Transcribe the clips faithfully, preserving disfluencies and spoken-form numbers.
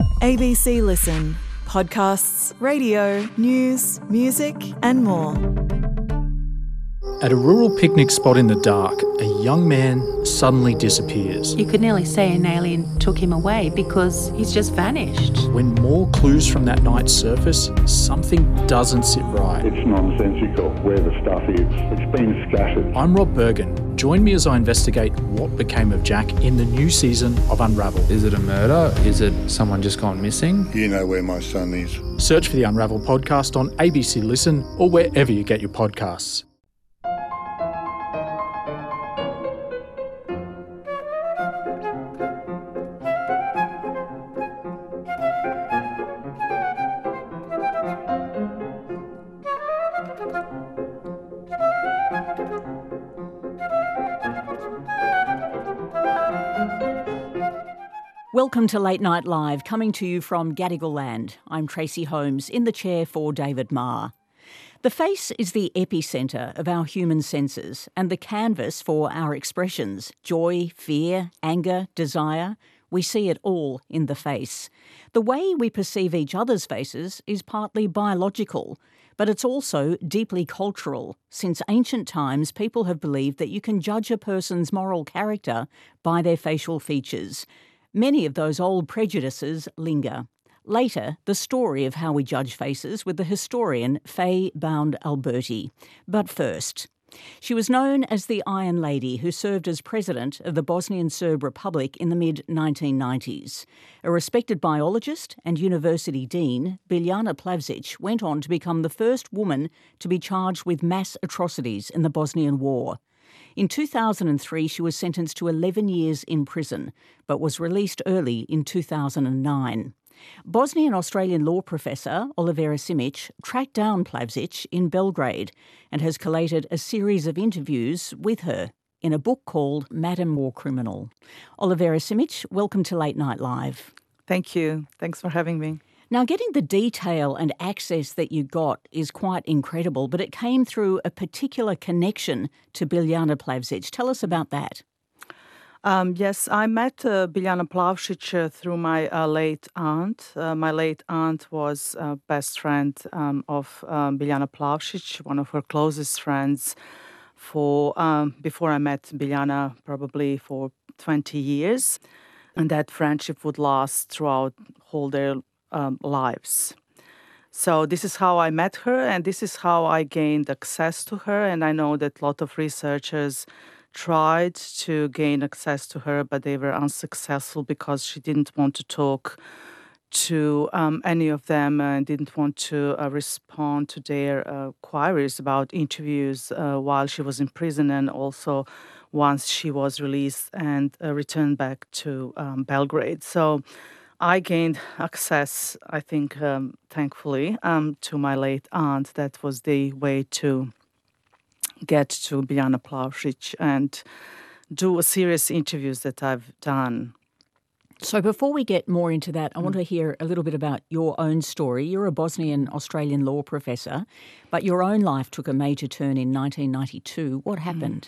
A B C Listen. Podcasts, radio, news, music and more. At a rural picnic spot in the dark, a young man suddenly disappears. You could nearly say an alien took him away because he's just vanished. When more clues from that night surface, something doesn't sit right. It's nonsensical where the stuff is. It's been scattered. I'm Rob Bergen. Join me as I investigate what became of Jack in the new season of Unravel. Is it a murder? Is it someone just gone missing? You know where my son is. Search for the Unravel podcast on A B C Listen or wherever you get your podcasts. Welcome to Late Night Live, coming to you from Gadigal Land. I'm Tracy Holmes, in the chair for David Marr. The face is the epicentre of our human senses and the canvas for our expressions. Joy, fear, anger, desire. We see it all in the face. The way we perceive each other's faces is partly biological, but it's also deeply cultural. Since ancient times, people have believed that you can judge a person's moral character by their facial features. Many of those old prejudices linger. Later, the story of how we judge faces with the historian Faye Bound-Alberti. But first, she was known as the Iron Lady, who served as president of the Bosnian Serb Republic in the mid nineteen nineties. A respected biologist and university dean, Biljana Plavsic went on to become the first woman to be charged with mass atrocities in the Bosnian War. In two thousand three, she was sentenced to eleven years in prison, but was released early in two thousand nine. Bosnian-Australian law professor Olivera Simic tracked down Plavsic in Belgrade and has collated a series of interviews with her in a book called Madam War Criminal. Olivera Simic, welcome to Late Night Live. Thank you. Thanks for having me. Now, getting the detail and access that you got is quite incredible, but it came through a particular connection to Biljana Plavsic. Tell us about that. Um, yes, I met uh, Biljana Plavsic uh, through my uh, late aunt. Uh, my late aunt was uh, best friend um, of um, Biljana Plavsic, one of her closest friends, for um, before I met Biljana, probably for twenty years. And that friendship would last throughout whole their Um, lives. So this is how I met her, and this is how I gained access to her. And I know that a lot of researchers tried to gain access to her, but they were unsuccessful because she didn't want to talk to um, any of them and didn't want to uh, respond to their uh, queries about interviews uh, while she was in prison, and also once she was released and uh, returned back to um, Belgrade. So I gained access, I think, um, thankfully, um, to my late aunt. That was the way to get to Biljana Plavsic and do a series of interviews that I've done. So before we get more into that, I want to hear a little bit about your own story. You're a Bosnian-Australian law professor, but your own life took a major turn in nineteen ninety-two. What happened?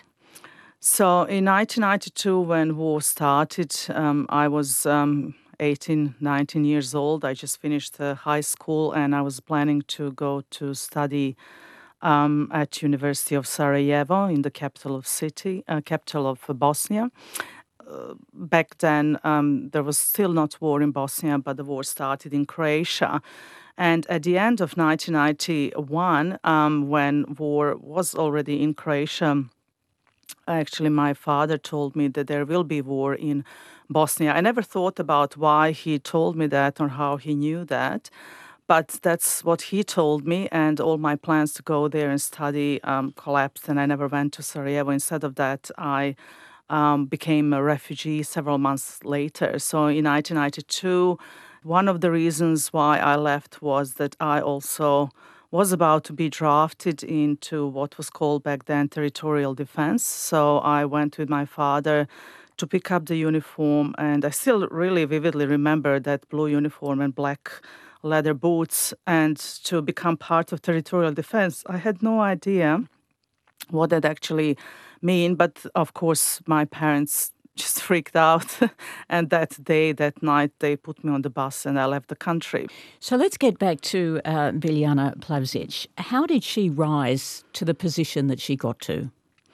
So in nineteen ninety-two, when war started, um, I was Um, eighteen, nineteen years old. I just finished uh, high school and I was planning to go to study um, at University of Sarajevo in the capital of city, uh, capital of Bosnia. Uh, back then, um, there was still not war in Bosnia, but the war started in Croatia. And at the end of nineteen ninety-one, um, when war was already in Croatia, actually my father told me that there will be war in Bosnia. I never thought about why he told me that or how he knew that, but that's what he told me, and all my plans to go there and study um, collapsed, and I never went to Sarajevo. Instead of that, I um, became a refugee several months later. So in nineteen ninety-two, one of the reasons why I left was that I also was about to be drafted into what was called back then territorial defense. So I went with my father to pick up the uniform, and I still really vividly remember that blue uniform and black leather boots, and to become part of territorial defense. I had no idea what that actually mean, but of course my parents just freaked out. And that day, that night, they put me on the bus and I left the country. So let's get back to uh, Biljana Plavšić. How did she rise to the position that she got to?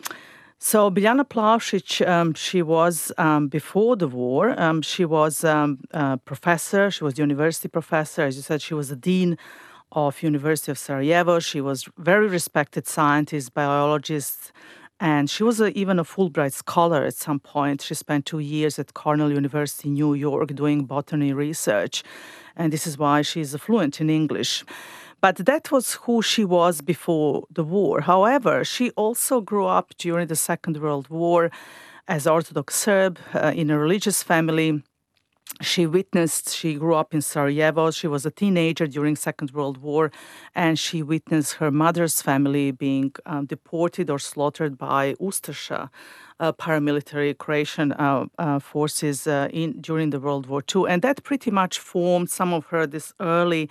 So Biljana Plavšić, um, she was, um, before the war, um, she was um, a professor. She was university professor. As you said, she was the dean of University of Sarajevo. She was very respected scientist, biologist, and she was a, even a Fulbright scholar at some point. She spent two years at Cornell University in New York doing botany research, and this is why she's fluent in English. But that was who she was before the war. However, she also grew up during the Second World War as Orthodox Serb uh, in a religious family. She witnessed, she grew up in Sarajevo. She was a teenager during Second World War, and she witnessed her mother's family being um, deported or slaughtered by Ustasha, uh, paramilitary Croatian uh, uh, forces uh, in during the World War Two. And that pretty much formed some of her this early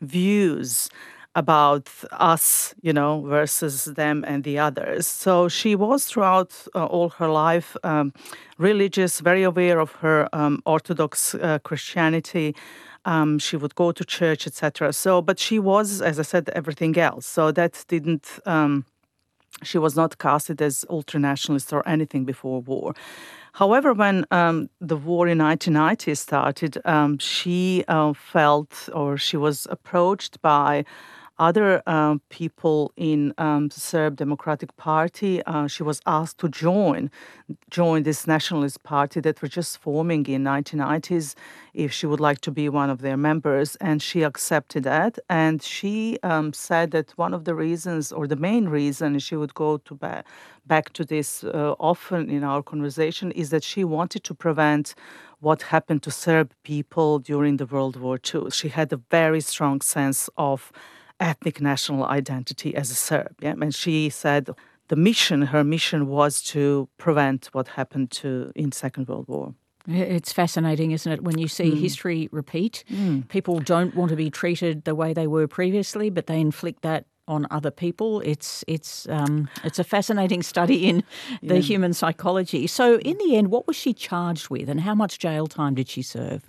views about us, you know, versus them and the others. So she was throughout uh, all her life um, religious, very aware of her um, Orthodox uh, Christianity. Um, she would go to church, et cetera. So, but she was, as I said, everything else. So that didn't. Um, she was not casted as ultranationalist or anything before war. However, when um, the war in nineteen ninety started, um, she uh, felt, or she was approached by other um, people in um, the Serb Democratic Party. Uh, she was asked to join, join this nationalist party that were just forming in nineteen nineties, if she would like to be one of their members, and she accepted that. And she um, said that one of the reasons, or the main reason, she would go to ba- back to this uh, often in our conversation, is that she wanted to prevent what happened to Serb people during the World War Two. She had a very strong sense of ethnic national identity as a Serb. Yeah? And she said the mission, her mission was to prevent what happened to in Second World War. It's fascinating, isn't it, when you see mm. history repeat. Mm. People don't want to be treated the way they were previously, but they inflict that on other people. It's it's um, it's a fascinating study in the yeah. human psychology. So in the end, what was she charged with and how much jail time did she serve?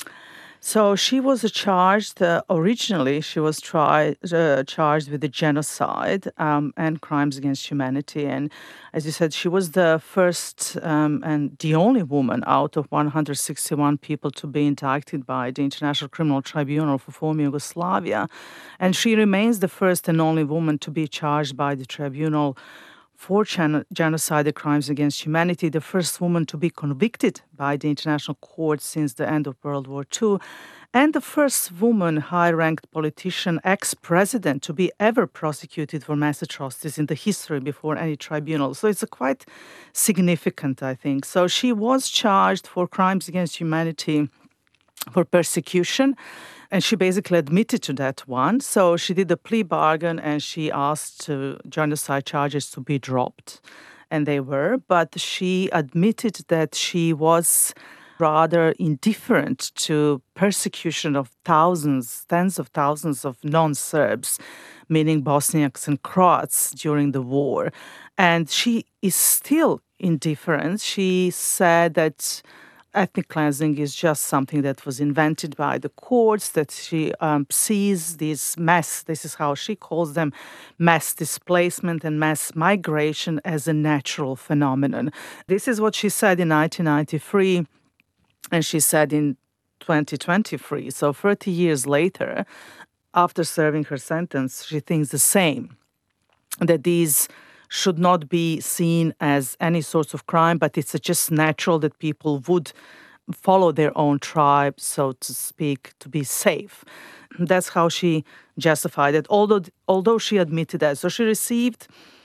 So she was charged, uh, originally she was tried, uh, charged with the genocide um, and crimes against humanity. And as you said, she was the first um, and the only woman out of one hundred sixty-one people to be indicted by the International Criminal Tribunal for former Yugoslavia. And she remains the first and only woman to be charged by the tribunal for gen- genocide and crimes against humanity, the first woman to be convicted by the international court since the end of World War Two, and the first woman high-ranked politician, ex-president, to be ever prosecuted for mass atrocities in the history before any tribunal. So it's a quite significant, I think. So she was charged for crimes against humanity, for persecution, and she basically admitted to that one. So she did a plea bargain and she asked uh, genocide charges to be dropped. And they were. But she admitted that she was rather indifferent to persecution of thousands, tens of thousands of non-Serbs, meaning Bosniaks and Croats during the war. And she is still indifferent. She said that ethnic cleansing is just something that was invented by the courts, that she um, sees these mass, this is how she calls them, mass displacement and mass migration as a natural phenomenon. This is what she said in nineteen ninety-three, and she said in twenty twenty-three, so thirty years later, after serving her sentence, she thinks the same, that these should not be seen as any sorts of crime, but it's just natural that people would follow their own tribe, so to speak, to be safe. That's how she justified it, although, although she admitted that. So she received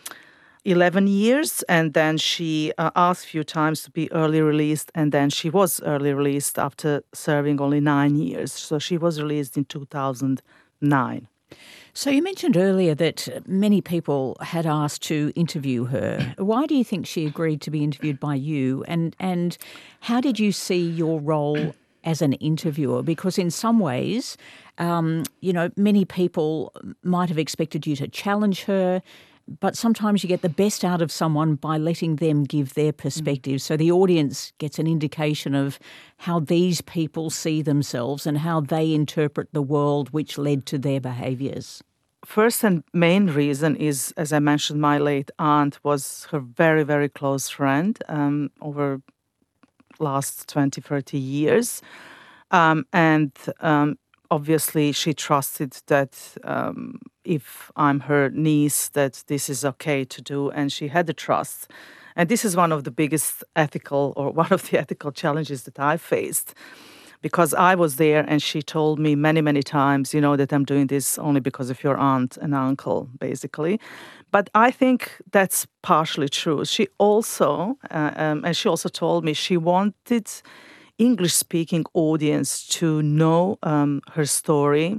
eleven years, and then she uh, asked a few times to be early released, and then she was early released after serving only nine years. So she was released in two thousand nine. So you mentioned earlier that many people had asked to interview her. Why do you think she agreed to be interviewed by you? And and how did you see your role as an interviewer? Because in some ways, um, you know, many people might have expected you to challenge her, but sometimes you get the best out of someone by letting them give their perspective. Mm. So the audience gets an indication of how these people see themselves and how they interpret the world which led to their behaviours. First and main reason is, as I mentioned, my late aunt was her very, very close friend um, over last twenty, thirty years. Um, and um, obviously she trusted that um, if I'm her niece, that this is okay to do. And she had the trust. And this is one of the biggest ethical or one of the ethical challenges that I faced. Because I was there and she told me many, many times, you know, that I'm doing this only because of your aunt and uncle, basically. But I think that's partially true. She also, uh, um, and she also told me she wanted English-speaking audience to know um, her story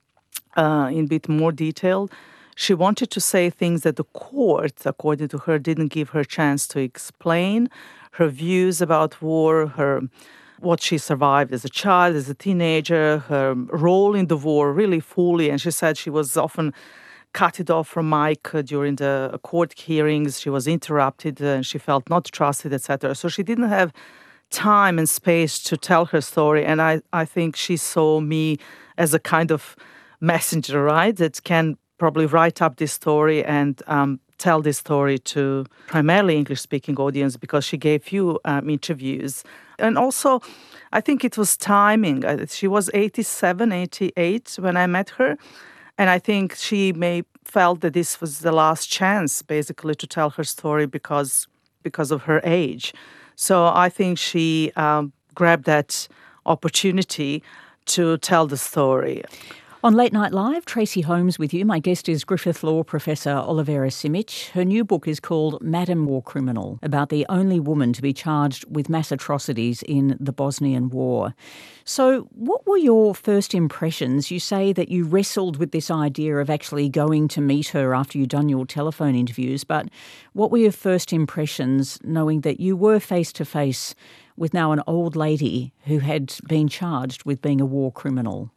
uh, in a bit more detail. She wanted to say things that the court, according to her, didn't give her a chance to explain her views about war, her what she survived as a child, as a teenager, her role in the war really fully. And she said she was often cut it off from mic during the court hearings. She was interrupted and she felt not trusted, et cetera. So she didn't have time and space to tell her story. And I, I think she saw me as a kind of messenger, right, that can probably write up this story and um, tell this story to primarily English-speaking audience because she gave few um, interviews. And also, I think it was timing. She was eighty-seven, eighty-eight when I met her. And I think she may felt that this was the last chance, basically, to tell her story because, because of her age. So I think she um, grabbed that opportunity to tell the story. On Late Night Live, Tracy Holmes with you. My guest is Griffith Law Professor Olivera Simic. Her new book is called Madam War Criminal, about the only woman to be charged with mass atrocities in the Bosnian War. So what were your first impressions? You say that you wrestled with this idea of actually going to meet her after you'd done your telephone interviews, but what were your first impressions knowing that you were face-to-face with now an old lady who had been charged with being a war criminal?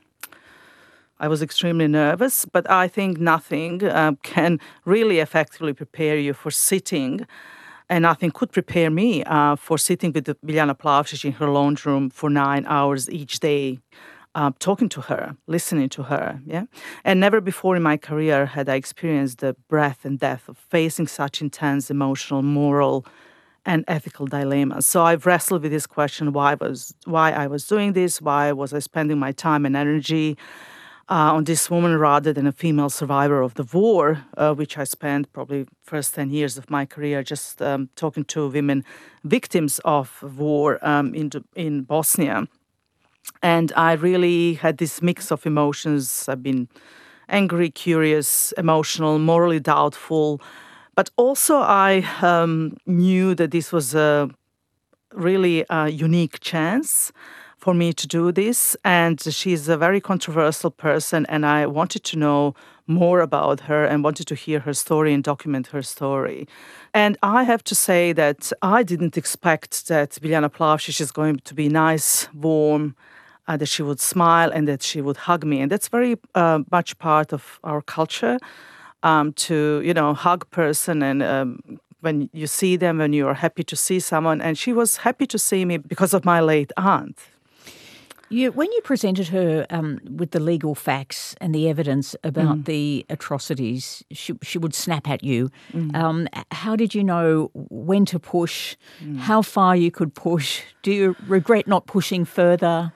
I was extremely nervous, but I think nothing uh, can really effectively prepare you for sitting, and nothing could prepare me uh, for sitting with Biljana Plavšić in her lounge room for nine hours each day, uh, talking to her, listening to her. Yeah, and never before in my career had I experienced the breadth and depth of facing such intense emotional, moral, and ethical dilemmas. So I've wrestled with this question: why was why I was doing this? Why was I spending my time and energy Uh, on this woman rather than a female survivor of the war, uh, which I spent probably first ten years of my career just um, talking to women victims of war um, in, in Bosnia. And I really had this mix of emotions. I've been angry, curious, emotional, morally doubtful. But also I um, knew that this was a really a unique chance for me to do this, and she's a very controversial person, and I wanted to know more about her and wanted to hear her story and document her story. And I have to say that I didn't expect that Biljana Plavšić is going to be nice, warm, uh, that she would smile and that she would hug me. And that's very uh, much part of our culture, um, to, you know, hug person and um, when you see them, when you are happy to see someone. And she was happy to see me because of my late aunt. You, when you presented her um, with the legal facts and the evidence about mm. the atrocities, she, she would snap at you. Mm. Um, how did you know when to push, mm. how far you could push? Do you regret not pushing further?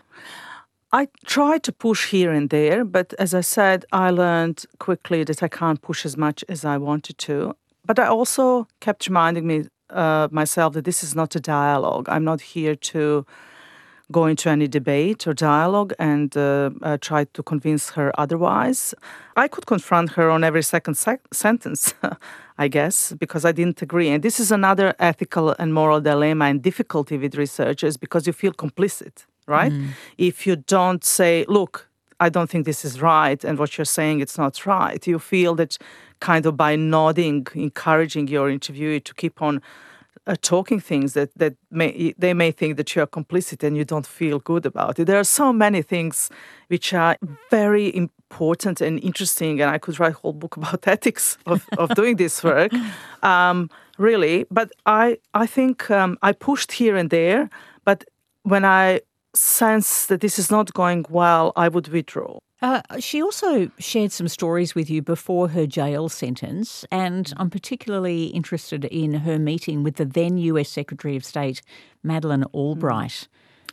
I tried to push here and there, but as I said, I learned quickly that I can't push as much as I wanted to. But I also kept reminding me uh, myself that this is not a dialogue. I'm not here to go into any debate or dialogue and uh, uh, try to convince her otherwise. I could confront her on every second sec- sentence, I guess, because I didn't agree. And this is another ethical and moral dilemma and difficulty with researchers, because you feel complicit, right? Mm. If you don't say, look, I don't think this is right, and what you're saying, it's not right, you feel that kind of by nodding, encouraging your interviewee to keep on Uh, talking things that, that may, they may think that you are complicit and you don't feel good about it. There are so many things which are very important and interesting, and I could write a whole book about ethics of, of doing this work, um, really. But I, I think um, I pushed here and there, but when I sense that this is not going well, I would withdraw. Uh, she also shared some stories with you before her jail sentence, and I'm particularly interested in her meeting with the then U S Secretary of State, Madeleine Albright.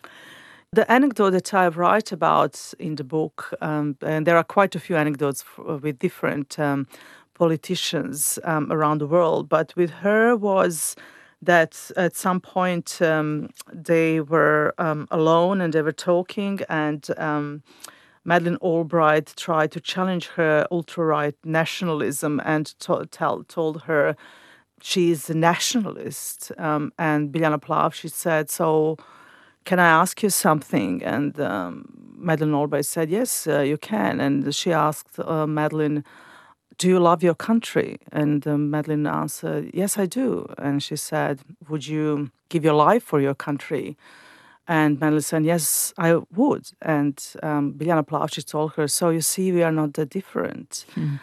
The anecdote that I write about in the book, um, and there are quite a few anecdotes f- with different um, politicians um, around the world, but with her was that at some point um, they were um, alone and they were talking, and um, Madeleine Albright tried to challenge her ultra-right nationalism and to- tell, told her she is a nationalist. Um, and Biljana Plavšič said, so can I ask you something? And um, Madeleine Albright said, yes, uh, you can. And she asked uh, Madeleine, do you love your country? And um, Madeleine answered, yes, I do. And she said, would you give your life for your country? And Madeleine said, yes, I would. And um, Biljana Plavšič told her, so you see, we are not that different. Mm.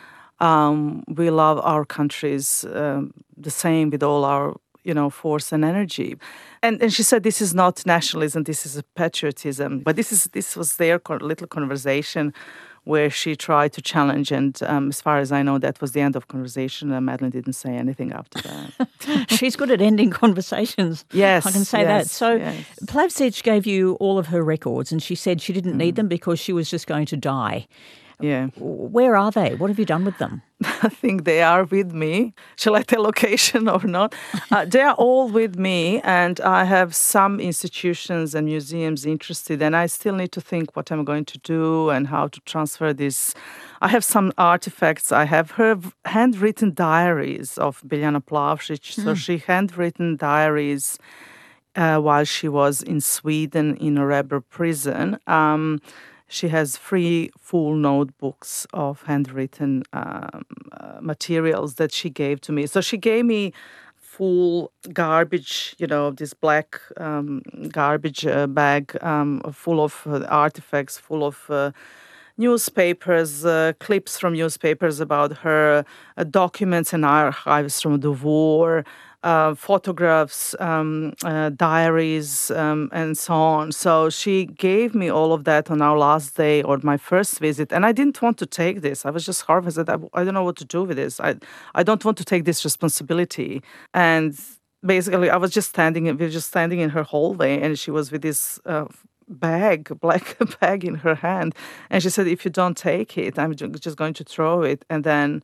Um, we love our countries um, the same with all our, you know, force and energy. And and she said, this is not nationalism, this is a patriotism. But this is this was their little conversation where she tried to challenge, and um, as far as I know, that was the end of conversation. Uh, Madeleine didn't say anything after that. She's good at ending conversations. Yes, I can say yes, that. So yes. Plavšič gave you all of her records, and she said she didn't mm. need them because she was just going to die. Yeah. Where are they? What have you done with them? I think they are with me. Shall I tell location or not? Uh, they are all with me, and I have some institutions and museums interested, and I still need to think what I'm going to do and how to transfer this. I have some artifacts. I have her handwritten diaries of Biljana Plavšič. Mm. So she handwritten diaries uh, while she was in Sweden in a Rebber prison. Um, She has three full notebooks of handwritten um, uh, materials that she gave to me. So she gave me full garbage, you know, this black um, garbage uh, bag um, full of uh, artifacts, full of uh, newspapers, uh, clips from newspapers about her, uh, documents and archives from the war, Uh, photographs, um, uh, diaries, um, and so on. So she gave me all of that on our last day or my first visit, and I didn't want to take this. I was just horrified. I, I don't know what to do with this. I I don't want to take this responsibility. And basically, I was just standing. We were just standing in her hallway, and she was with this Uh, bag, black bag in her hand, and she said, "If you don't take it, I'm just going to throw it." And then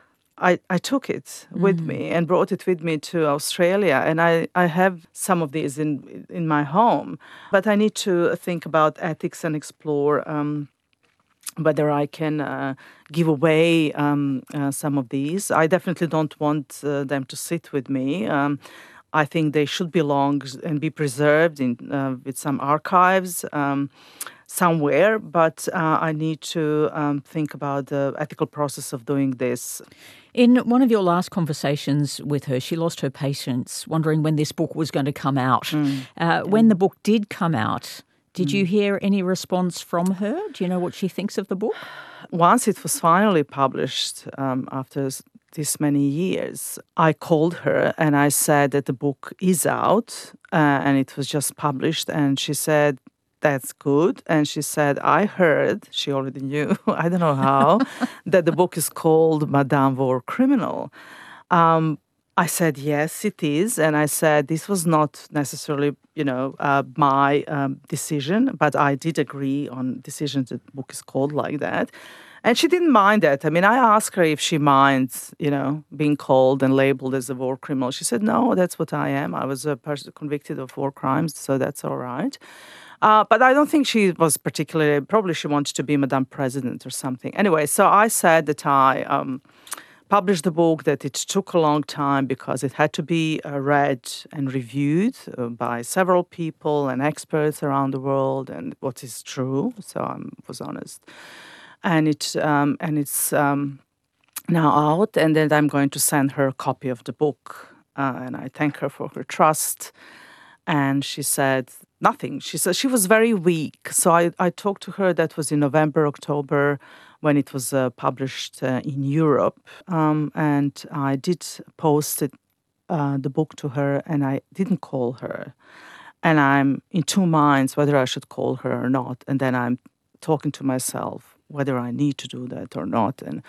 I, I took it with mm. me and brought it with me to Australia. And I, I have some of these in in my home. But I need to think about ethics and explore um, whether I can uh, give away um, uh, some of these. I definitely don't want uh, them to sit with me. Um, I think they should belong and be preserved in uh, with some archives um, somewhere, but uh, I need to um, think about the ethical process of doing this. In one of your last conversations with her, she lost her patience, wondering when this book was going to come out. Mm. Uh, when the book did come out, did mm. you hear any response from her? Do you know what she thinks of the book? Once it was finally published, um, after this many years, I called her and I said that the book is out uh, and it was just published, and she said, that's good. And she said, I heard, she already knew, I don't know how, that the book is called Madame War Criminal. Um, I said, yes, it is. And I said, this was not necessarily, you know, uh, my um, decision, but I did agree on decision that the book is called like that. And she didn't mind that. I mean, I asked her if she minds, you know, being called and labeled as a war criminal. She said, no, that's what I am. I was a person convicted of war crimes, so that's all right. Uh, but I don't think she was particularly, probably she wanted to be Madame President or something. Anyway, so I said that I um, published the book, that it took a long time because it had to be uh, read and reviewed uh, by several people and experts around the world, and what is true. So I was honest. And it um, and it's um, now out, and then I'm going to send her a copy of the book. Uh, and I thank her for her trust. And she said, nothing. She said she was very weak. So I, I talked to her. That was in November, October, when it was uh, published uh, in Europe. Um, and I did post it, uh, the book to her, and I didn't call her. And I'm in two minds whether I should call her or not. And then I'm talking to myself whether I need to do that or not. And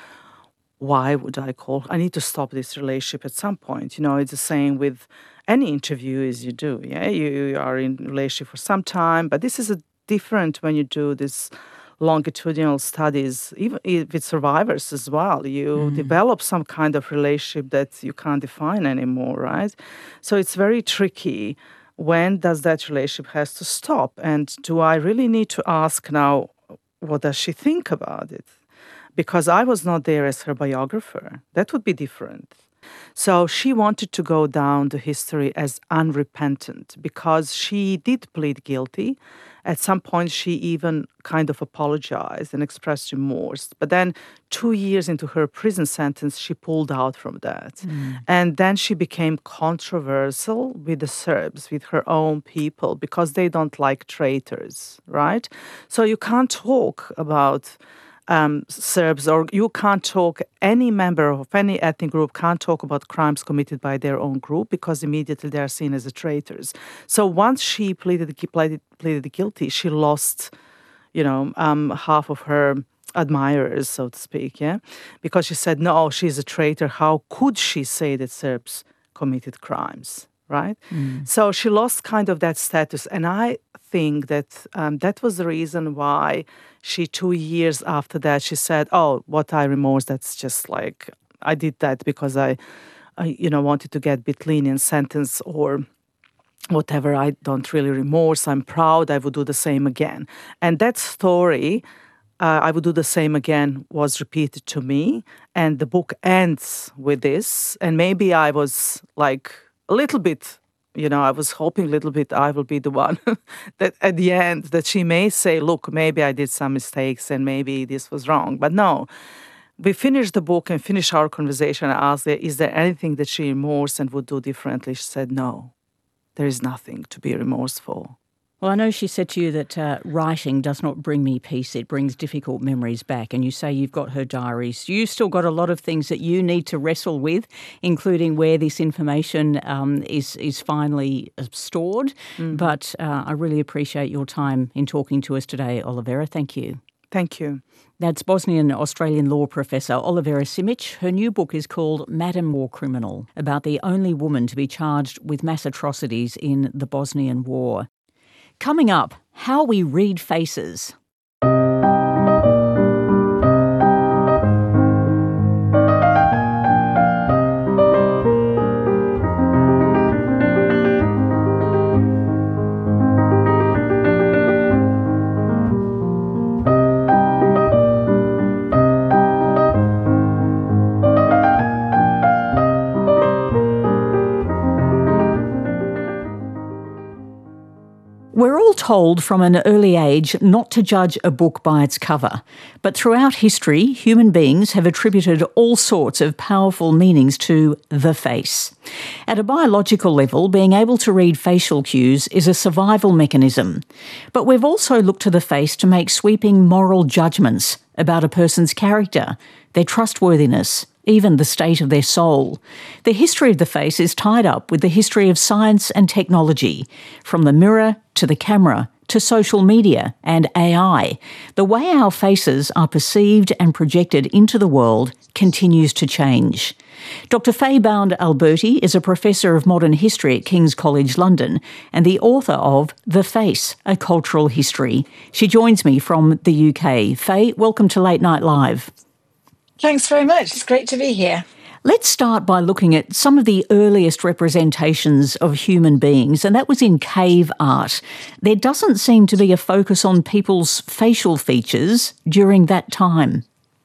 why would I call? I need to stop this relationship at some point. You know, it's the same with any interview as you do. Yeah, you, you are in a relationship for some time, but this is a different when you do this longitudinal studies, even with survivors as well. You mm. develop some kind of relationship that you can't define anymore, right? So it's very tricky. When does that relationship has to stop? And do I really need to ask now, what does she think about it? Because I was not there as her biographer. That would be different. So she wanted to go down the history as unrepentant because she did plead guilty. At some point, she even kind of apologized and expressed remorse. But then two years into her prison sentence, she pulled out from that. Mm. And then she became controversial with the Serbs, with her own people, because they don't like traitors, right? So you can't talk about Um, Serbs, or you can't talk, any member of any ethnic group can't talk about crimes committed by their own group because immediately they are seen as the traitors. So once she pleaded, pleaded, pleaded guilty, she lost, you know, um, half of her admirers, so to speak, yeah? Because she said, no, she's a traitor. How could she say that Serbs committed crimes, right? Mm. So she lost kind of that status. And I think that um, that was the reason why she, two years after that, she said, oh, what I remorse, that's just like, I did that because I, I you know, wanted to get a bit lenient sentence or whatever. I don't really remorse. I'm proud. I would do the same again. And that story, uh, I would do the same again, was repeated to me. And the book ends with this. And maybe I was like a little bit, you know, I was hoping a little bit I will be the one that at the end that she may say, look, maybe I did some mistakes and maybe this was wrong. But no, we finished the book and finished our conversation. I asked her, is there anything that she remorse and would do differently? She said, no, there is nothing to be remorseful. Well, I know she said to you that uh, writing does not bring me peace, it brings difficult memories back. And you say you've got her diaries. You've still got a lot of things that you need to wrestle with, including where this information um, is, is finally stored. Mm. But uh, I really appreciate your time in talking to us today, Olivera. Thank you. Thank you. That's Bosnian Australian law professor Olivera Simic. Her new book is called Madam War Criminal, about the only woman to be charged with mass atrocities in the Bosnian War. Coming up, how we read faces. We're all told from an early age not to judge a book by its cover, but throughout history, human beings have attributed all sorts of powerful meanings to the face. At a biological level, being able to read facial cues is a survival mechanism, but we've also looked to the face to make sweeping moral judgments about a person's character, their trustworthiness, even the state of their soul. The history of the face is tied up with the history of science and technology, from the mirror to the camera to social media and A I. The way our faces are perceived and projected into the world continues to change. Doctor Faye Bound-Alberti is a professor of modern history at King's College London and the author of The Face, A Cultural History. She joins me from the U K. Faye, welcome to Late Night Live. Thanks very much. It's great to be here. Let's start by looking at some of the earliest representations of human beings, and that was in cave art. There doesn't seem to be a focus on people's facial features during that time.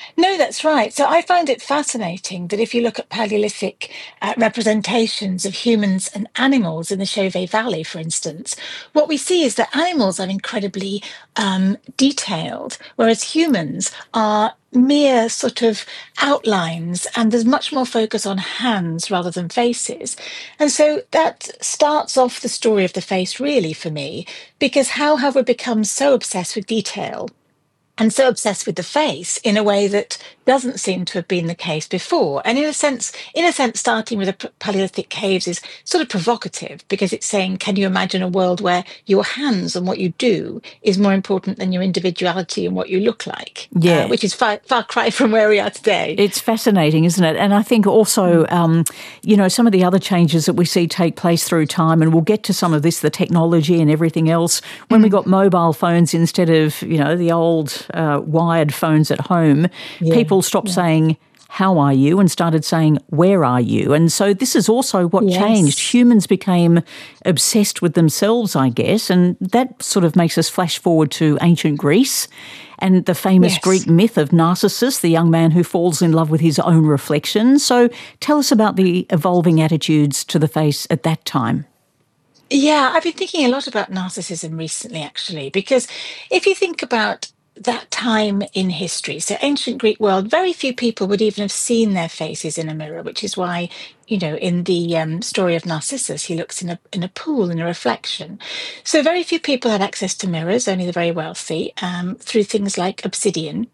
No, that's right. So I find it fascinating that if you look at Paleolithic uh, representations of humans and animals in the Chauvet Valley, for instance, what we see is that animals are incredibly um, detailed, whereas humans are mere sort of outlines, and there's much more focus on hands rather than faces. And so that starts off the story of the face, really, for me, because how have we become so obsessed with detail and so obsessed with the face in a way that doesn't seem to have been the case before? And in a sense, in a sense, starting with the Paleolithic caves is sort of provocative, because it's saying, can you imagine a world where your hands and what you do is more important than your individuality and what you look like? Yeah. Uh, which is far, far cry from where we are today. It's fascinating, isn't it? And I think also, um, you know, some of the other changes that we see take place through time, and we'll get to some of this, the technology and everything else, when mm. we got mobile phones instead of, you know, the old uh, wired phones at home, yeah. people stopped yeah. saying, how are you? And started saying, where are you? And so this is also what yes. changed. Humans became obsessed with themselves, I guess, and that sort of makes us flash forward to ancient Greece and the famous yes. Greek myth of Narcissus, the young man who falls in love with his own reflection. So tell us about the evolving attitudes to the face at that time. Yeah, I've been thinking a lot about narcissism recently, actually, because if you think about that time in history, so ancient Greek world, very few people would even have seen their faces in a mirror, which is why, you know, in the um, story of Narcissus, he looks in a in a pool in a reflection. So very few people had access to mirrors, only the very wealthy, um, through things like obsidian,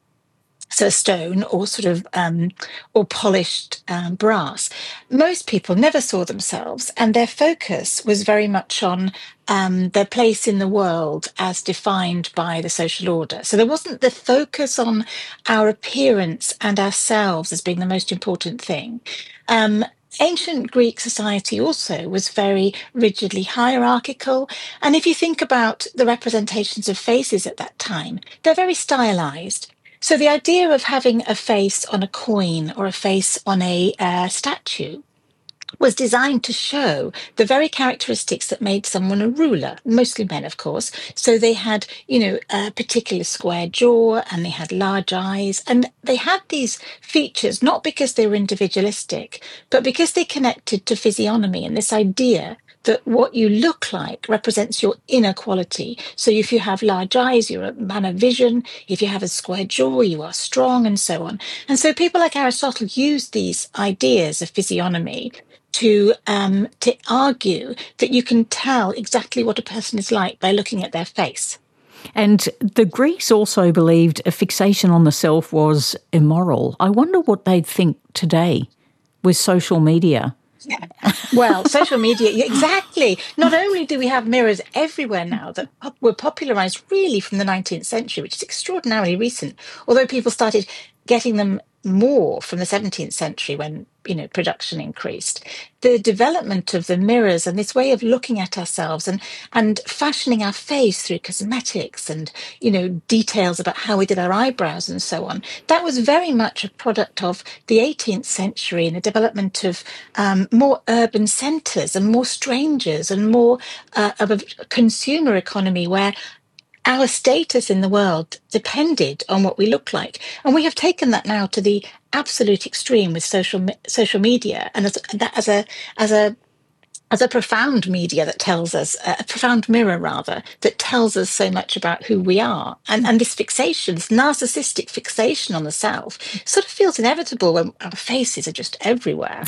so stone, or sort of um, or polished um, brass. Most people never saw themselves, and their focus was very much on um, their place in the world as defined by the social order. So there wasn't the focus on our appearance and ourselves as being the most important thing. Um, Ancient Greek society also was very rigidly hierarchical. And if you think about the representations of faces at that time, they're very stylized. So the idea of having a face on a coin or a face on a uh, statue was designed to show the very characteristics that made someone a ruler, mostly men, of course. So they had, you know, a particular square jaw, and they had large eyes, and they had these features not because they were individualistic, but because they connected to physiognomy and this idea that what you look like represents your inner quality. So if you have large eyes, you're a man of vision. If you have a square jaw, you are strong, and so on. And so people like Aristotle used these ideas of physiognomy to um, to argue that you can tell exactly what a person is like by looking at their face. And the Greeks also believed a fixation on the self was immoral. I wonder what they'd think today with social media. Yeah. Well, social media, exactly. Not only do we have mirrors everywhere now that were popularized really from the nineteenth century, which is extraordinarily recent, although people started getting them more from the seventeenth century when, you know, production increased. The development of the mirrors and this way of looking at ourselves and and fashioning our face through cosmetics and, you know, details about how we did our eyebrows and so on, that was very much a product of the eighteenth century and the development of um, more urban centres and more strangers and more uh, of a consumer economy where our status in the world depended on what we look like. And we have taken that now to the absolute extreme with social social media, and as, that as a as a as a profound media that tells us, a profound mirror rather, that tells us so much about who we are. And and this fixation, this narcissistic fixation on the self, sort of feels inevitable when our faces are just everywhere.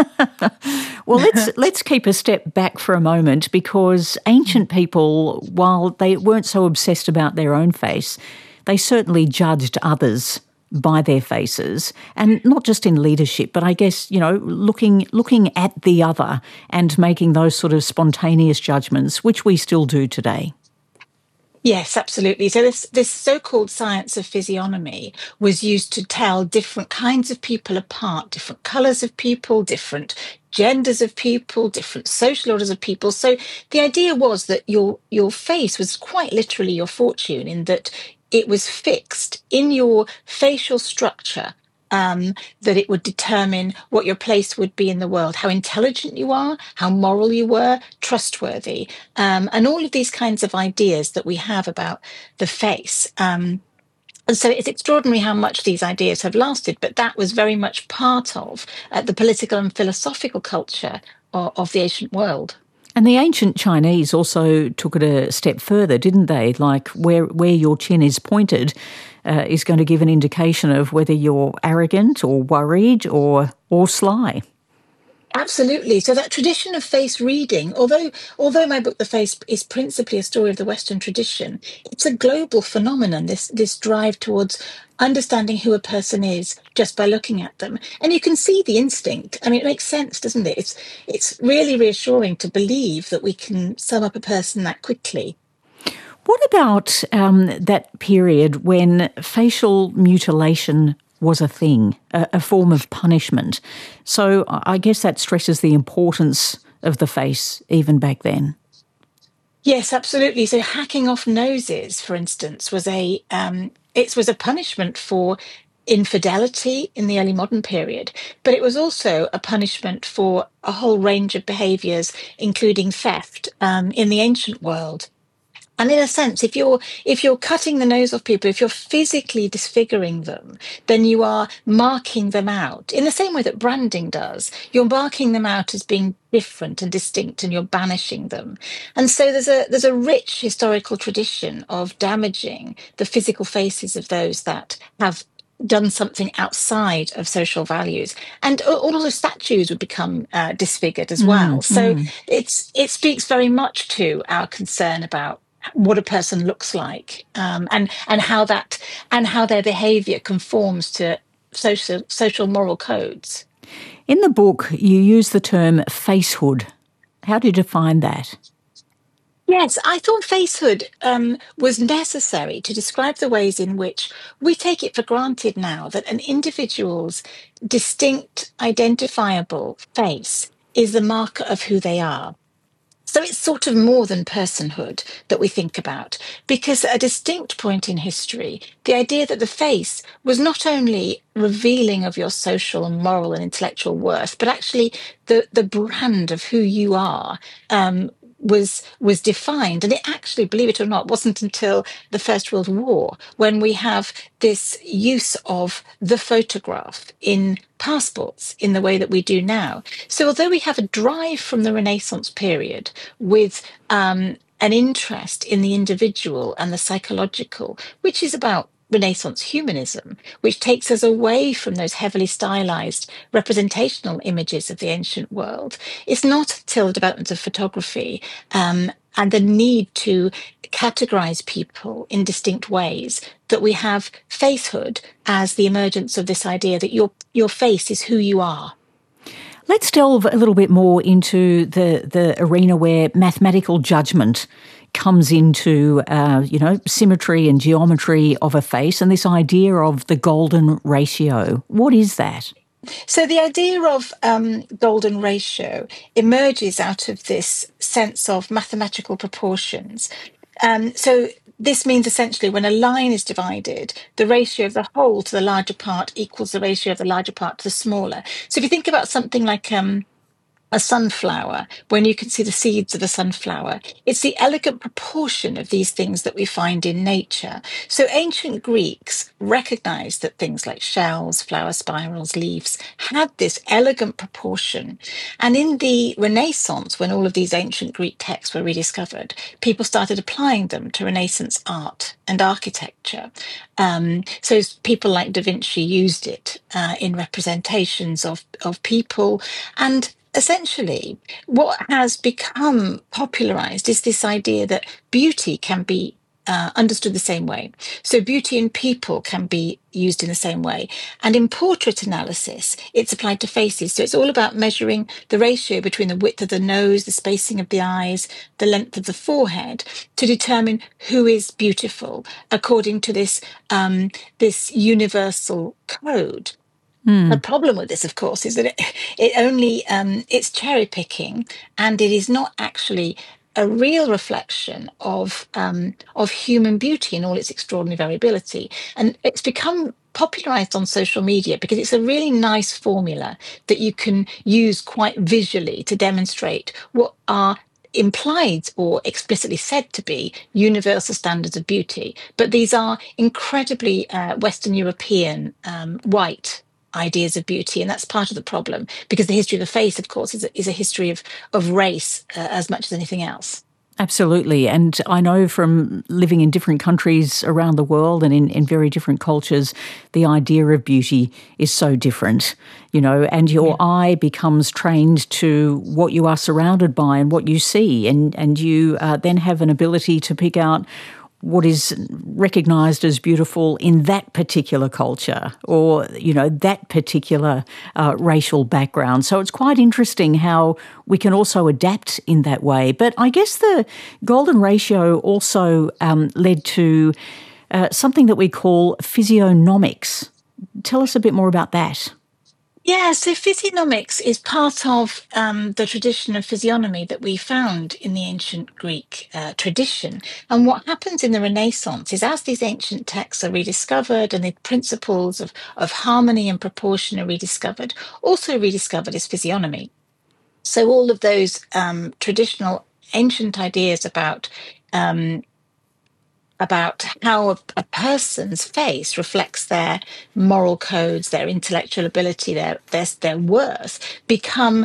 Well, let's let's keep a step back for a moment, because ancient people, while they weren't so obsessed about their own face, they certainly judged others by their faces, and not just in leadership, but I guess, you know, looking looking at the other and making those sort of spontaneous judgments, which we still do today. Yes, absolutely. So this this so-called science of physiognomy was used to tell different kinds of people apart, different colours of people, different genders of people, different social orders of people. So the idea was that your your face was quite literally your fortune, in that it was fixed in your facial structure, um, that it would determine what your place would be in the world, how intelligent you are, how moral you were, trustworthy, um, and all of these kinds of ideas that we have about the face. Um, And so it's extraordinary how much these ideas have lasted, but that was very much part of uh, the political and philosophical culture of, of the ancient world. And the ancient Chinese also took it a step further, didn't they? Like where, where your chin is pointed uh, is going to give an indication of whether you're arrogant or worried or or sly. Absolutely. So that tradition of face reading, although although my book The Face is principally a story of the Western tradition, it's a global phenomenon, this this drive towards understanding who a person is just by looking at them. And you can see the instinct. I mean, it makes sense, doesn't it? It's it's really reassuring to believe that we can sum up a person that quickly. What about um, that period when facial mutilation was a thing, a, a form of punishment? So I guess that stresses the importance of the face even back then. Yes, absolutely. So hacking off noses, for instance, was a um, it was a punishment for infidelity in the early modern period, but it was also a punishment for a whole range of behaviours, including theft, um, in the ancient world. And in a sense, if you're if you're cutting the nose off people, if you're physically disfiguring them, then you are marking them out in the same way that branding does. You're marking them out as being different and distinct, and you're banishing them. And so there's a there's a rich historical tradition of damaging the physical faces of those that have done something outside of social values, and all of the statues would become uh, disfigured as well. Mm, so mm. it's it speaks very much to our concern about what a person looks like, um, and and how that and how their behaviour conforms to social social moral codes. In the book, you use the term facehood. How do you define that? Yes, I thought facehood um, was necessary to describe the ways in which we take it for granted now that an individual's distinct, identifiable face is the marker of who they are. So it's sort of more than personhood that we think about, because at a distinct point in history, the idea that the face was not only revealing of your social and moral and intellectual worth, but actually the, the brand of who you are um, was was defined. And it actually, believe it or not, wasn't until the First World War when we have this use of the photograph in passports in the way that we do now. So although we have a drive from the Renaissance period with um, an interest in the individual and the psychological, which is about Renaissance humanism, which takes us away from those heavily stylized representational images of the ancient world, it's not till the development of photography um, and the need to categorize people in distinct ways that we have facehood as the emergence of this idea that your your face is who you are. Let's delve a little bit more into the, the arena where mathematical judgment comes into, uh, you know, symmetry and geometry of a face, and this idea of the golden ratio. What is that? So the idea of um, golden ratio emerges out of this sense of mathematical proportions. Um, so this means essentially when a line is divided, the ratio of the whole to the larger part equals the ratio of the larger part to the smaller. So if you think about something like um, a sunflower, when you can see the seeds of a sunflower, it's the elegant proportion of these things that we find in nature. So ancient Greeks recognized that things like shells, flower spirals, leaves had this elegant proportion. And in the Renaissance, when all of these ancient Greek texts were rediscovered, people started applying them to Renaissance art and architecture. Um, so people like Da Vinci used it uh, in representations of, of people. And essentially, what has become popularized is this idea that beauty can be uh, understood the same way. So beauty in people can be used in the same way. And in portrait analysis, it's applied to faces. So it's all about measuring the ratio between the width of the nose, the spacing of the eyes, the length of the forehead, to determine who is beautiful according to this um, this universal code. Mm. The problem with this, of course, is that it, it only um, it's cherry picking, and it is not actually a real reflection of um, of human beauty in all its extraordinary variability. And it's become popularized on social media because it's a really nice formula that you can use quite visually to demonstrate what are implied or explicitly said to be universal standards of beauty, but these are incredibly uh, Western European um, white ideas of beauty, and that's part of the problem, because the history of the face, of course, is a, is a history of of race uh, as much as anything else. Absolutely. And I know from living in different countries around the world and in, in very different cultures, the idea of beauty is so different, you know, and your yeah. eye becomes trained to what you are surrounded by and what you see. And, and you uh, then have an ability to pick out what is recognised as beautiful in that particular culture or, you know, that particular uh, racial background. So it's quite interesting how we can also adapt in that way. But I guess the golden ratio also um, led to uh, something that we call physiognomics. Tell us a bit more about that. Yeah, so physiognomics is part of um, the tradition of physiognomy that we found in the ancient Greek uh, tradition. And what happens in the Renaissance is as these ancient texts are rediscovered and the principles of, of harmony and proportion are rediscovered, also rediscovered is physiognomy. So all of those um, traditional ancient ideas about um, about how a, a person's face reflects their moral codes, their intellectual ability, their, their their worth, become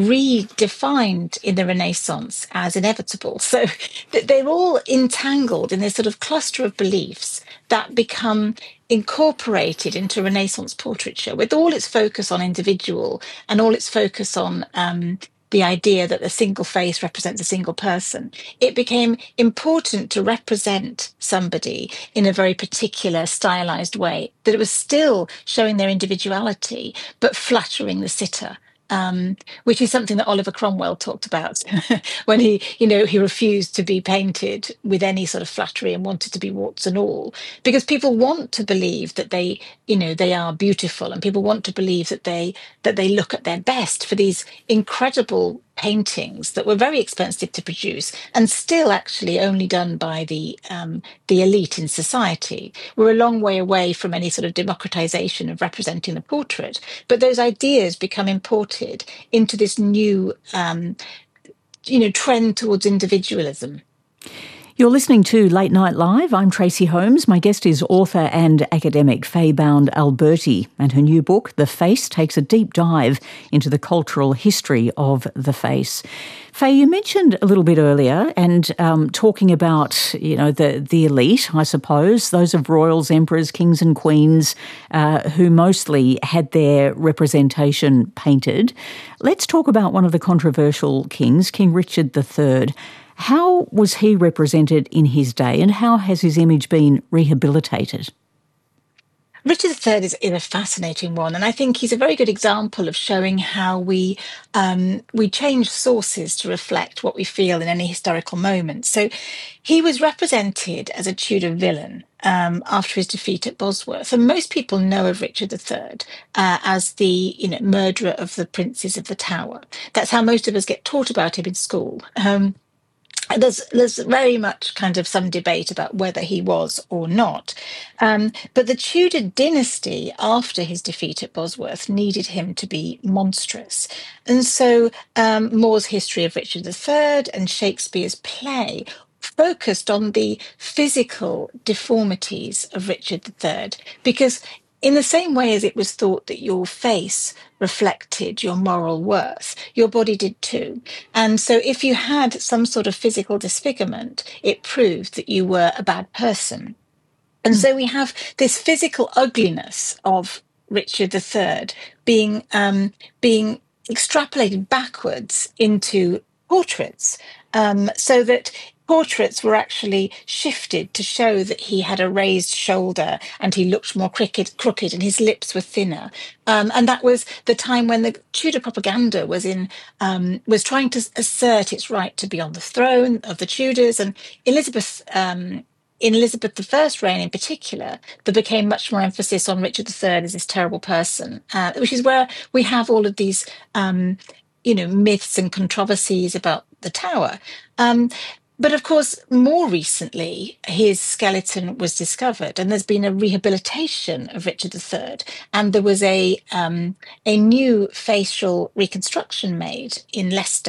redefined in the Renaissance as inevitable. So they're all entangled in this sort of cluster of beliefs that become incorporated into Renaissance portraiture, with all its focus on individual and all its focus on um, the idea that a single face represents a single person. It became important to represent somebody in a very particular stylized way, that it was still showing their individuality, but flattering the sitter. Um, which is something that Oliver Cromwell talked about when he, you know, he refused to be painted with any sort of flattery and wanted to be warts and all, because people want to believe that they, you know, they are beautiful, and people want to believe that they that they look at their best for these incredible paintings that were very expensive to produce and still actually only done by the um, the elite in society. We're a long way away from any sort of democratization of representing the portrait, but those ideas become imported into this new um, you know, trend towards individualism. You're listening to Late Night Live. I'm Tracy Holmes. My guest is author and academic Faye Bound-Alberti, and her new book, The Face, takes a deep dive into the cultural history of the face. Faye, you mentioned a little bit earlier, and um, talking about, you know, the the elite, I suppose, those of royals, emperors, kings and queens, uh, who mostly had their representation painted. Let's talk about one of the controversial kings, King Richard the Third. How was he represented in his day, and how has his image been rehabilitated? Richard the Third is, is a fascinating one, and I think he's a very good example of showing how we um, we change sources to reflect what we feel in any historical moment. So he was represented as a Tudor villain um, after his defeat at Bosworth, and most people know of Richard the Third uh, as the you know murderer of the princes of the Tower. That's how most of us get taught about him in school. Um, There's there's very much kind of some debate about whether he was or not. Um, but the Tudor dynasty, after his defeat at Bosworth, needed him to be monstrous. And so um, More's History of Richard the Third and Shakespeare's play focused on the physical deformities of Richard the Third, because in the same way as it was thought that your face reflected your moral worth, your body did too. And so if you had some sort of physical disfigurement, it proved that you were a bad person. And mm. so we have this physical ugliness of Richard the Third being um, being extrapolated backwards into portraits, um, so that portraits were actually shifted to show that he had a raised shoulder and he looked more crooked, crooked and his lips were thinner. Um, and that was the time when the Tudor propaganda was in um, was trying to assert its right to be on the throne of the Tudors. And Elizabeth, um, in Elizabeth the First's reign in particular, there became much more emphasis on Richard the Third as this terrible person, uh, which is where we have all of these, um, you know, myths and controversies about the Tower. Um, But of course, more recently, his skeleton was discovered, and there's been a rehabilitation of Richard the Third, and there was a um, a new facial reconstruction made in Leicester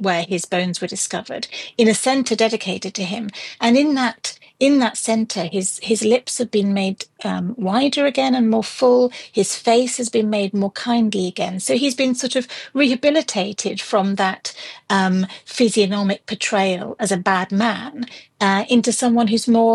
where his bones were discovered, in a centre dedicated to him. And in that in that centre, his his lips have been made um, wider again and more full. His face has been made more kindly again. So he's been sort of rehabilitated from that um, physiognomic portrayal as a bad man uh, into someone who's more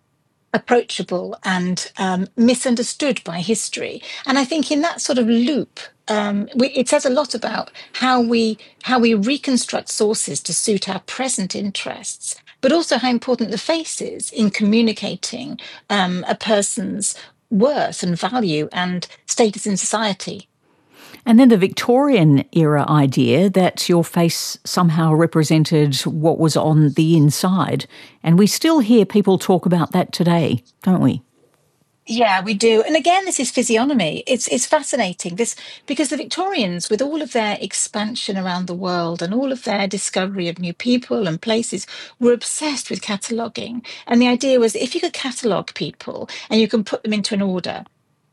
approachable and um, misunderstood by history. And I think in that sort of loop, um, we, it says a lot about how we how we reconstruct sources to suit our present interests, but also how important the face is in communicating um, a person's worth and value and status in society. And then the Victorian era idea that your face somehow represented what was on the inside. And we still hear people talk about that today, don't we? Yeah, we do. And again, this is physiognomy. It's it's fascinating this because the Victorians, with all of their expansion around the world and all of their discovery of new people and places, were obsessed with cataloguing. And the idea was if you could catalogue people and you can put them into an order,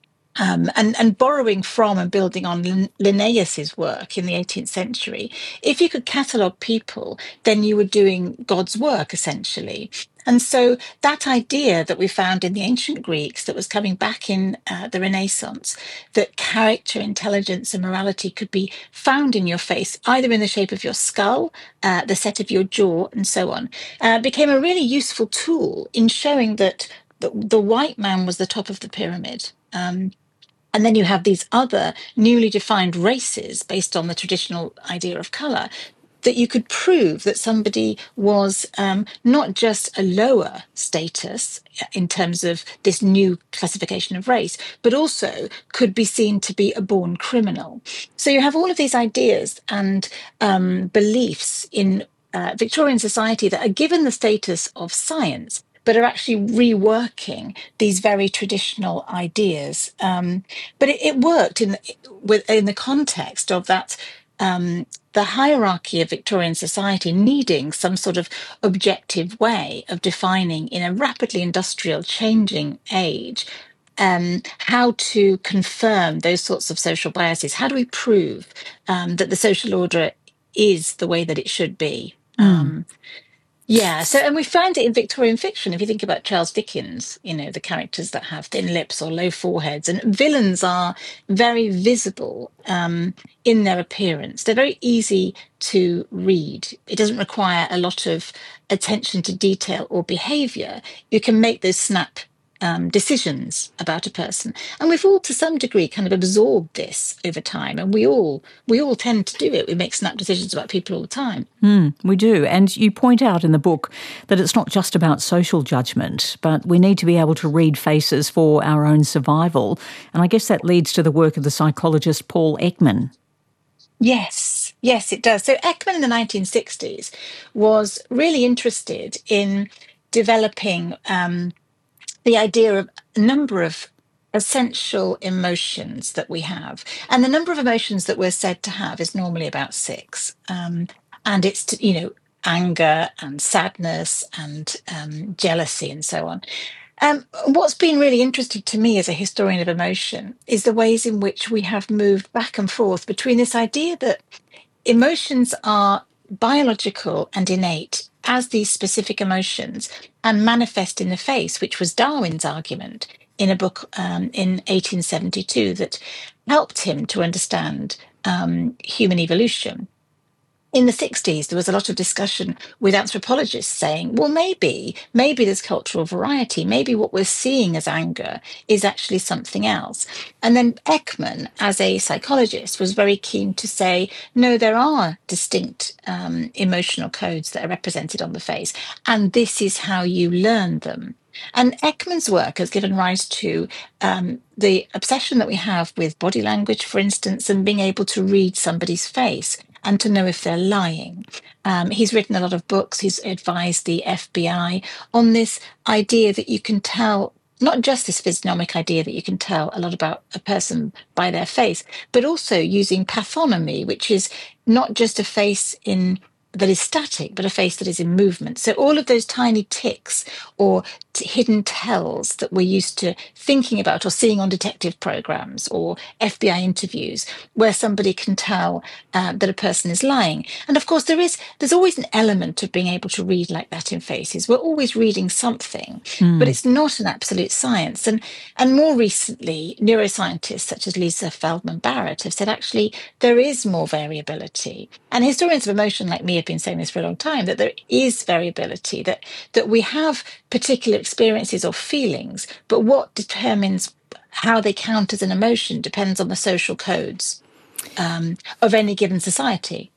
Um, and, and borrowing from and building on Lin- Linnaeus's work in the eighteenth century, if you could catalogue people, then you were doing God's work, essentially. And so that idea that we found in the ancient Greeks that was coming back in uh, the Renaissance, that character, intelligence and morality could be found in your face, either in the shape of your skull, uh, the set of your jaw and so on, uh, became a really useful tool in showing that the, the white man was the top of the pyramid. Um, And then you have these other newly defined races based on the traditional idea of colour, that you could prove that somebody was um, not just a lower status in terms of this new classification of race, but also could be seen to be a born criminal. So you have all of these ideas and um, beliefs in uh, Victorian society that are given the status of science, but are actually reworking these very traditional ideas. Um, but it, it worked in the, with, in the context of that, um, the hierarchy of Victorian society needing some sort of objective way of defining, in a rapidly industrial changing age, um, how to confirm those sorts of social biases. How do we prove um, that the social order is the way that it should be? Mm. Um, Yeah, so, and we find it in Victorian fiction. If you think about Charles Dickens, you know, the characters that have thin lips or low foreheads, and villains are very visible um, in their appearance. They're very easy to read. It doesn't require a lot of attention to detail or behaviour. You can make those snap Um, decisions about a person, and we've all to some degree kind of absorbed this over time, and we all we all tend to do it. We make snap decisions about people all the time. Mm, we do. And you point out in the book that it's not just about social judgment, but we need to be able to read faces for our own survival. And I guess that leads to the work of the psychologist Paul Ekman. Yes, yes, it does. So Ekman in the nineteen sixties was really interested in developing um, the idea of a number of essential emotions that we have. And the number of emotions that we're said to have is normally about six. Um, and it's, to, you know, anger and sadness and um, jealousy and so on. Um, what's been really interesting to me as a historian of emotion is the ways in which we have moved back and forth between this idea that emotions are biological and innate as these specific emotions and manifest in the face, which was Darwin's argument in a book um, in eighteen seventy-two that helped him to understand um, human evolution. In the sixties, there was a lot of discussion with anthropologists saying, well, maybe, maybe there's cultural variety. Maybe what we're seeing as anger is actually something else. And then Ekman, as a psychologist, was very keen to say, no, there are distinct um, emotional codes that are represented on the face, and this is how you learn them. And Ekman's work has given rise to um, the obsession that we have with body language, for instance, and being able to read somebody's face and to know if they're lying. Um, he's written a lot of books. He's advised the F B I on this idea that you can tell, not just this physiognomic idea that you can tell a lot about a person by their face, but also using pathonymy, which is not just a face in that is static, but a face that is in movement. So all of those tiny ticks or t- hidden tells that we're used to thinking about or seeing on detective programs or F B I interviews, where somebody can tell uh, that a person is lying. And of course, there is there's always an element of being able to read like that in faces. We're always reading something, Mm. but it's not an absolute science. And and more recently, neuroscientists such as Lisa Feldman Barrett have said actually there is more variability. And historians of emotion like me have been saying this for a long time, that there is variability, that that we have particular experiences or feelings, but what determines how they count as an emotion depends on the social codes um, of any given society.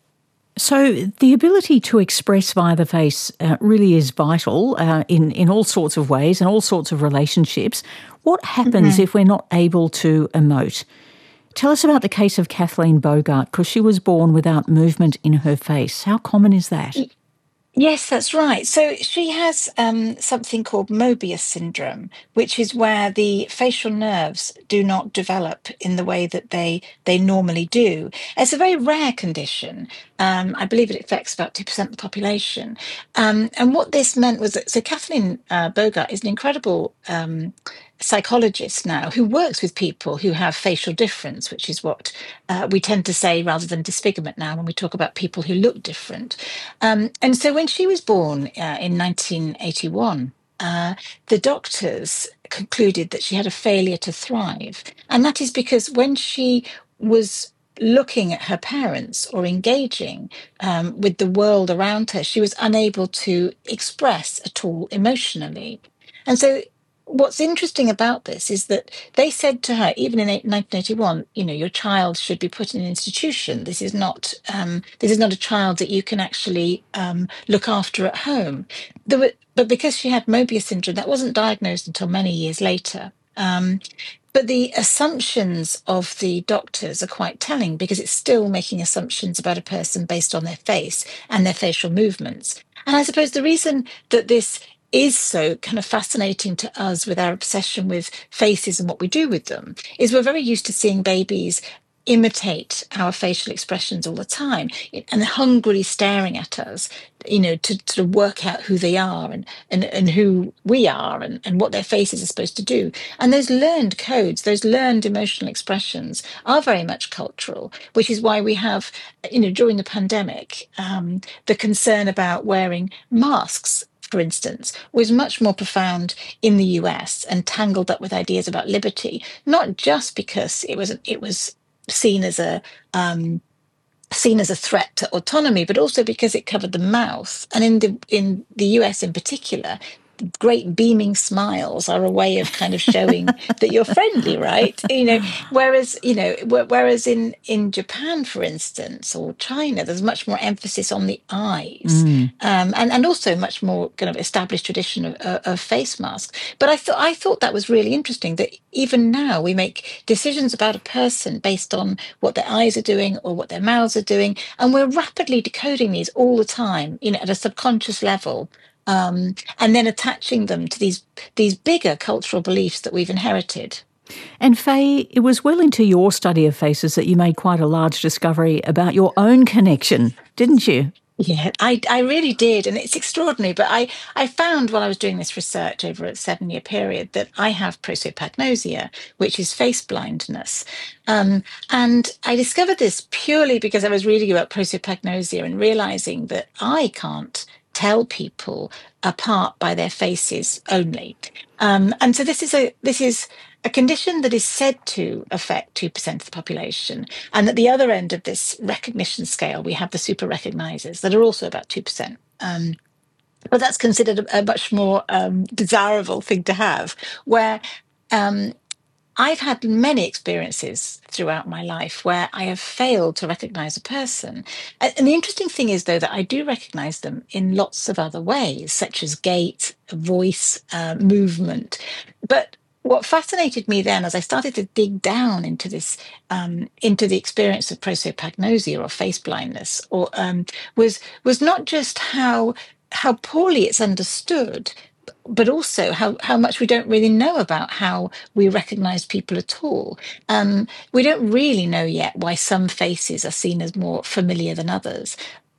So the ability to express via the face uh, really is vital uh, in, in all sorts of ways and all sorts of relationships. What happens Mm-hmm. if we're not able to emote? Tell us about the case of Kathleen Bogart, because she was born without movement in her face. How common is that? Yes, that's right. So she has um, something called Mobius syndrome, which is where the facial nerves do not develop in the way that they they normally do. It's a very rare condition. Um, I believe it affects about two percent of the population. Um, and what this meant was that, so Kathleen uh, Bogart is an incredible um, psychologist now who works with people who have facial difference, which is what uh, we tend to say rather than disfigurement now when we talk about people who look different. Um, and so when she was born uh, in nineteen eighty-one, uh, the doctors concluded that she had a failure to thrive. And that is because when she was looking at her parents or engaging um, with the world around her, she was unable to express at all emotionally. And so what's interesting about this is that they said to her, even in nineteen eighty-one, you know, your child should be put in an institution. This is not um, this is not a child that you can actually um, look after at home. There were, but because she had Mobius syndrome, that wasn't diagnosed until many years later. Um, but the assumptions of the doctors are quite telling, because it's still making assumptions about a person based on their face and their facial movements. And I suppose the reason that this is so kind of fascinating to us with our obsession with faces and what we do with them is we're very used to seeing babies imitate our facial expressions all the time and hungrily staring at us, you know, to sort of work out who they are and and, and who we are and, and what their faces are supposed to do. And those learned codes, those learned emotional expressions are very much cultural, which is why we have, you know, during the pandemic, um, the concern about wearing masks, for instance, was much more profound in the U S and tangled up with ideas about liberty, not just because it was it was seen as a um, seen as a threat to autonomy, but also because it covered the mouth. And in the in the U S in particular, great beaming smiles are a way of kind of showing that you're friendly, right? You know, whereas, you know, whereas in, in Japan, for instance, or China, there's much more emphasis on the eyes, Mm. um, and, and also much more kind of established tradition of, of, of face masks. But I thought I thought that was really interesting that even now we make decisions about a person based on what their eyes are doing or what their mouths are doing, and we're rapidly decoding these all the time, you know, at a subconscious level. Um, and then attaching them to these these bigger cultural beliefs that we've inherited. And Faye, it was well into your study of faces that you made quite a large discovery about your own connection, didn't you? Yeah, I, I really did. And it's extraordinary. But I, I found while I was doing this research over a seven year period that I have prosopagnosia, which is face blindness. Um, and I discovered this purely because I was reading about prosopagnosia and realizing that I can't tell people apart by their faces only. Um, and so this is a this is a condition that is said to affect two percent of the population. And at the other end of this recognition scale, we have the super recognizers that are also about two percent. Um, but that's considered a, a much more um, desirable thing to have, where um, I've had many experiences throughout my life where I have failed to recognize a person. And the interesting thing is, though, that I do recognize them in lots of other ways, such as gait, voice, uh, movement. But what fascinated me then, as I started to dig down into this, um, into the experience of prosopagnosia or face blindness, or um, was was not just how how poorly it's understood, but also how, how much we don't really know about how we recognize people at all. Um, we don't really know yet why some faces are seen as more familiar than others.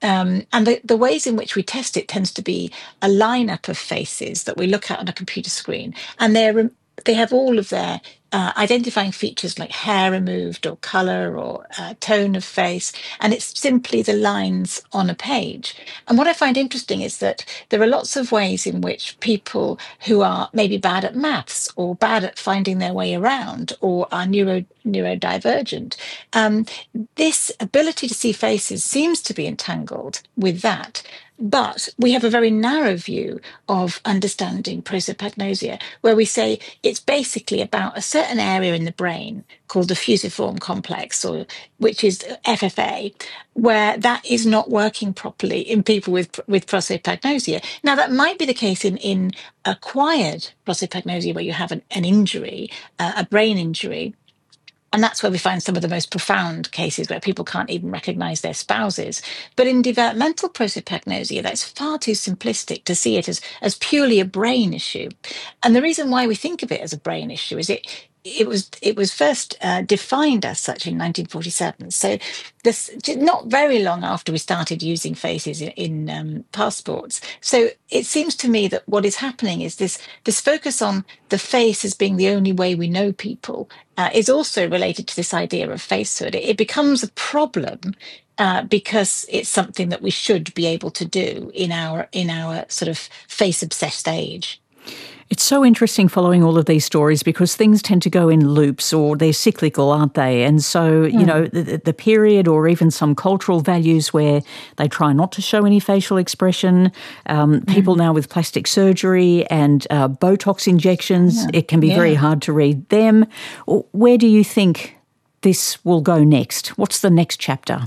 Um, and the, the ways in which we test it tends to be a lineup of faces that we look at on a computer screen, and they're they have all of their uh, identifying features like hair removed or color or uh, tone of face, and it's simply the lines on a page. And what I find interesting is that there are lots of ways in which people who are maybe bad at maths or bad at finding their way around or are neuro neurodivergent, um, this ability to see faces seems to be entangled with that. But we have a very narrow view of understanding prosopagnosia, where we say it's basically about a certain area in the brain called the fusiform complex, or which is F F A, where that is not working properly in people with with prosopagnosia. Now, that might be the case in, in acquired prosopagnosia, where you have an, an injury, uh, a brain injury. And that's where we find some of the most profound cases where people can't even recognize their spouses. But in developmental prosopagnosia, that's far too simplistic to see it as, as purely a brain issue. And the reason why we think of it as a brain issue is it it was it was first uh, defined as such in nineteen forty-seven. So this not very long after we started using faces in, in um, passports. So it seems to me that what is happening is this this focus on the face as being the only way we know people uh, is also related to this idea of facehood. It, it becomes a problem uh, because it's something that we should be able to do in our in our sort of face obsessed age. It's so interesting following all of these stories because things tend to go in loops, or they're cyclical, aren't they? And so, mm. you know, the, the period or even some cultural values where they try not to show any facial expression, um, mm. people now with plastic surgery and uh, Botox injections, yeah. it can be yeah. very hard to read them. Where do you think this will go next? What's the next chapter?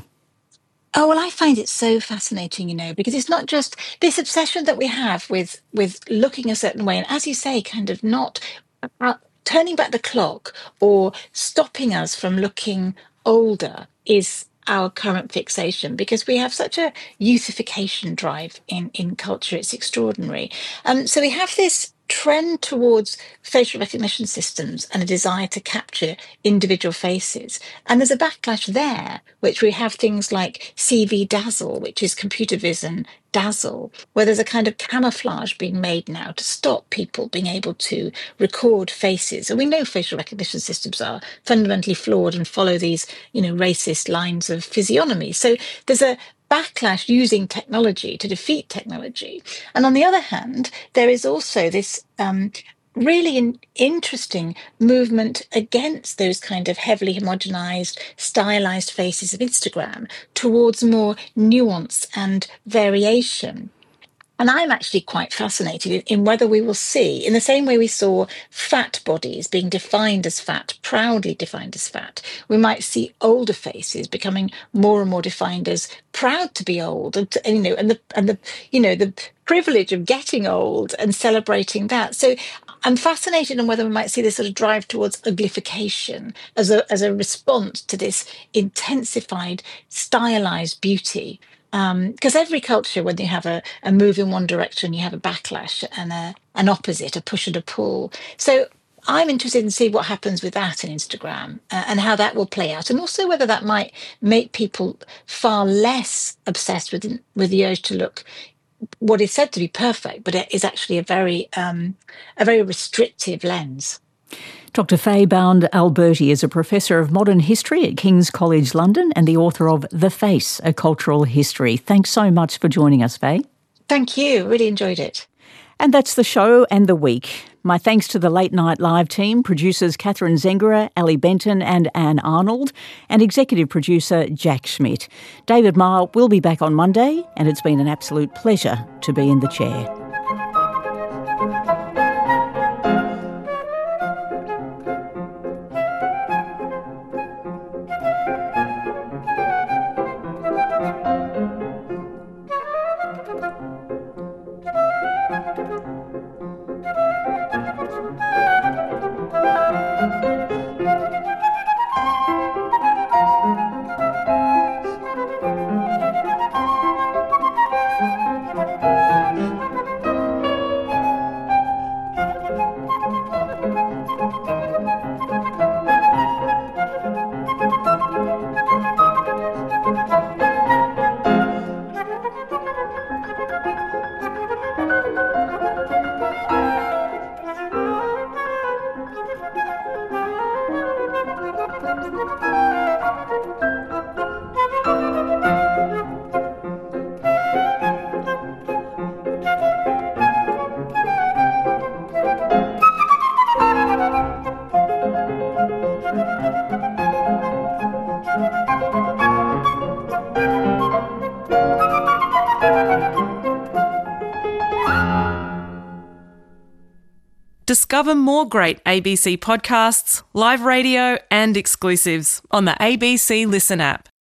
Oh, well, I find it so fascinating, you know, because it's not just this obsession that we have with with looking a certain way. And as you say, kind of not uh, turning back the clock or stopping us from looking older is our current fixation, because we have such a youthification drive in, in culture. It's extraordinary. Um, so we have this trend towards facial recognition systems and a desire to capture individual faces. And there's a backlash there, which we have things like C V Dazzle, which is computer vision dazzle, where there's a kind of camouflage being made now to stop people being able to record faces. And we know facial recognition systems are fundamentally flawed and follow these, you know, racist lines of physiognomy. So there's a backlash using technology to defeat technology. And on the other hand, there is also this um, really in, interesting movement against those kind of heavily homogenized, stylized faces of Instagram towards more nuance and variation. And I'm actually quite fascinated in whether we will see, in the same way we saw fat bodies being defined as fat, proudly defined as fat, we might see older faces becoming more and more defined as proud to be old, and, and you know, and the and the you know the privilege of getting old and celebrating that. So I'm fascinated on whether we might see this sort of drive towards uglification as a as a response to this intensified, stylized beauty. Because um, every culture, when you have a, a move in one direction, you have a backlash and a, an opposite, a push and a pull. So I'm interested in seeing what happens with that in Instagram uh, and how that will play out, and also whether that might make people far less obsessed with with the urge to look what is said to be perfect, but it is actually a very um, a very restrictive lens. Doctor Faye Bound-Alberti is a professor of modern history at King's College London and the author of The Face, A Cultural History. Thanks so much for joining us, Faye. Thank you. Really enjoyed it. And that's the show and the week. My thanks to the Late Night Live team, producers Catherine Zengerer, Ali Benton and Anne Arnold, and executive producer Jack Schmidt. David Marr will be back on Monday, and it's been an absolute pleasure to be in the chair. Discover more great A B C podcasts, live radio and exclusives on the A B C Listen app.